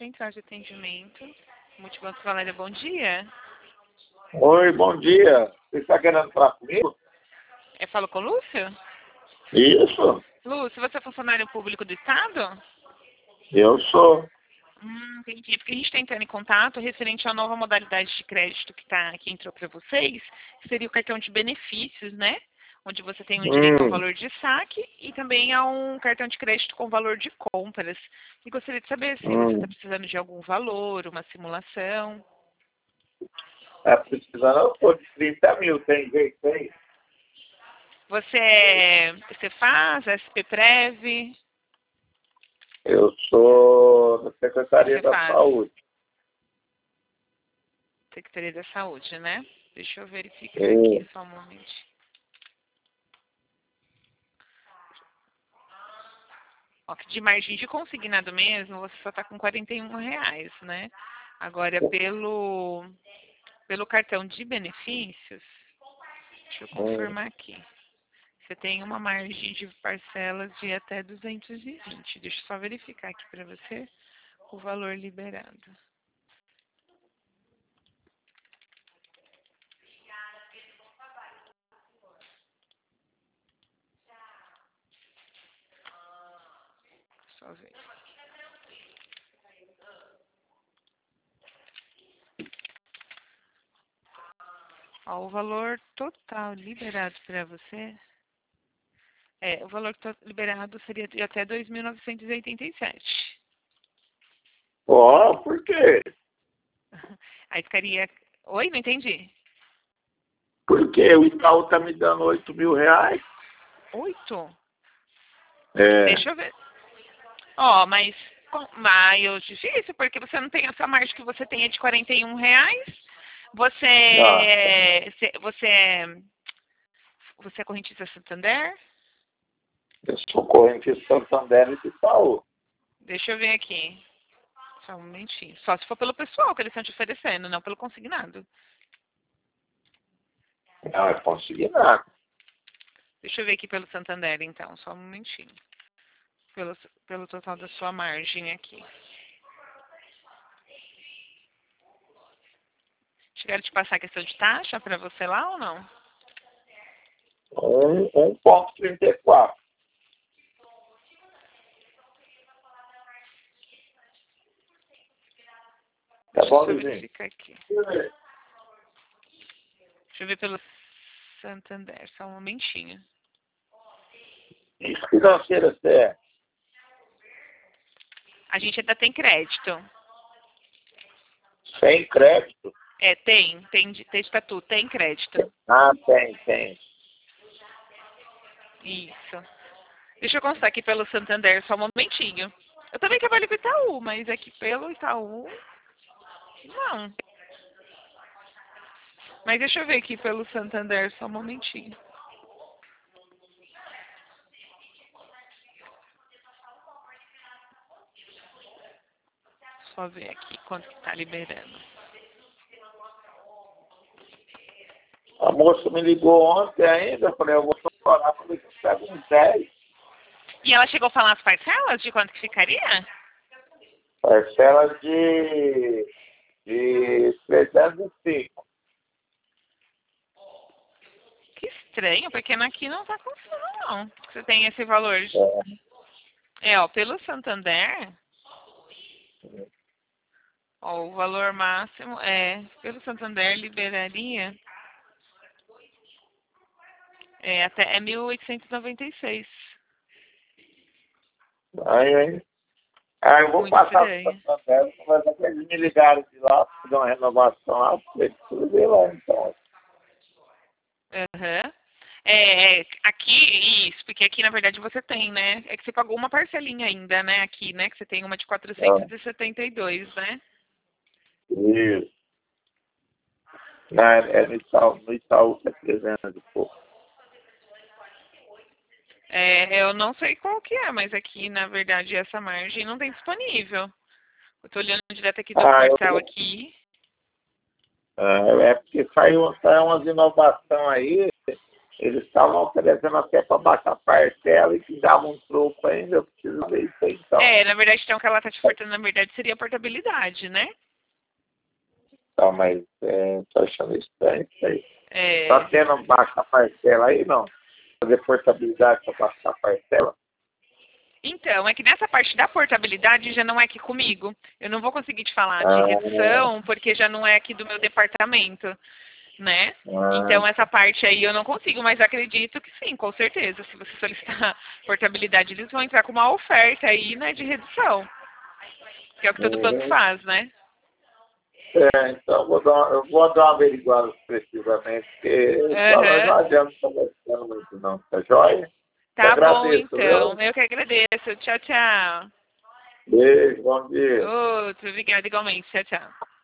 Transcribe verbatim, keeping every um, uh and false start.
Central de Atendimento. Multibanco Valéria, bom dia. Oi, bom dia. Você está querendo falar comigo? Eu falo com o Lúcio? Isso, Lúcio, você é funcionário público do Estado? eu sou. Hum, entendi. Porque a gente está entrando em contato referente à nova modalidade de crédito que, tá, que entrou para vocês, que seria o cartão de benefícios, né? Onde você tem um direito ao Hum, valor de saque e também a um cartão de crédito com valor de compras. E gostaria de saber se você está hum. precisando de algum valor, uma simulação. Tá precisando, eu sou de trinta mil, tem jeito aí? Você, é- você faz S P Prev? Eu sou da Secretaria Você da faz Saúde. Secretaria da Saúde, né? Deixa eu verificar aqui Hum, só um momento. Ó, que de margem de consignado mesmo, você só está com quarenta e um reais, né? Agora, pelo, pelo cartão de benefícios, deixa eu hum. confirmar aqui. Você tem uma margem de parcelas de até duzentos e vinte. Deixa eu só verificar aqui para você o valor liberado. Só ver. Ó, o valor total liberado para você, é, o valor to- liberado seria de até dois mil novecentos e oitenta e sete. Ó, por quê? Aí ficaria... Oi, não entendi. Porque o Itaú tá me dando oito mil reais. Oito? É, Deixa eu ver. Ó, mas... com- Mas difícil, porque você não tem essa margem que você tem é de quarenta e um reais. não, Você... Você... Você, você é correntista Santander? eu sou corrente de Santander e de Itaú. Deixa eu ver aqui. Só um momentinho. Só se for pelo pessoal que eles estão te oferecendo, não pelo consignado. Não, é consignado. Deixa eu ver aqui pelo Santander, então. Só um momentinho. Pelo, pelo total da sua margem aqui. Chegaram te passar a questão de taxa para você lá ou não? Um, um ponto trinta e quatro. Tá Deixa eu bom, só Luizinho? verificar aqui. Deixa eu ver pelo Santander. Só um momentinho. Isso financeira você é? A gente ainda tem crédito. Sem crédito? É, tem. Tem, de- tem estatuto. Tem crédito. Ah, tem, tem. Isso. Deixa eu constar aqui pelo Santander. Só um momentinho. Eu também trabalho com o Itaú, mas aqui pelo Itaú... Não. Mas deixa eu ver aqui pelo Santander, só um momentinho. Só ver aqui quanto que tá liberando. A moça me ligou ontem ainda, eu falei, eu vou falar, falei que pega uns dez, E ela chegou a falar as parcelas de quanto que ficaria? parcelas de, de trezentos e cinco. Que estranho, porque aqui não tá funcionando, não. Você tem esse valor. É, ó, pelo Santander, ó, o valor máximo é, pelo Santander liberaria é, até é mil oitocentos e noventa e seis. Aí, aí, aí eu vou Muito passar para estranho. o Santander, mas eles me ligaram de lá, fazer uma renovação lá, eu preciso ver lá, então. Aham. É, é, aqui, isso, porque aqui na verdade você tem, né? É que você pagou uma parcelinha ainda, né? Aqui, né? Que você tem uma de quatrocentos e setenta e dois, né? Isso. Na, é no Itaú, no Itaú que é trezentos e pouco. É, eu não sei qual que é, mas aqui na verdade essa margem não tem disponível. Eu tô olhando direto aqui do Ah, portal eu, aqui. ah, é porque saiu, saiu umas inovações aí, Eles estavam oferecendo até para baixar a parcela e que davam um troco ainda. Eu preciso ver isso aí, então. É, na verdade, então, o que ela está te ofertando, na verdade, seria a portabilidade, né? Então, mas é, tô achando estranho isso aí. É... Tá tendo baixa parcela aí, não? Fazer portabilidade para baixar a parcela? Então, é que nessa parte da portabilidade já não é aqui comigo. Eu não vou conseguir te falar de Ah, redução, porque já não é aqui do meu departamento, né? ah, Então, essa parte aí eu não consigo, mas acredito que sim, com certeza. Se você solicitar portabilidade, eles vão entrar com uma oferta aí, né, de redução. Que é o que todo banco uhum. faz, né? É, então eu vou dar uma, eu vou dar uma averiguada precisamente, porque só nós não Aham. adianta conversando muito não, tá joia? Te Tá bom, agradeço, então. viu? Eu que agradeço. Tchau, tchau. Beijo, bom dia. Outro, obrigada igualmente. Tchau, tchau.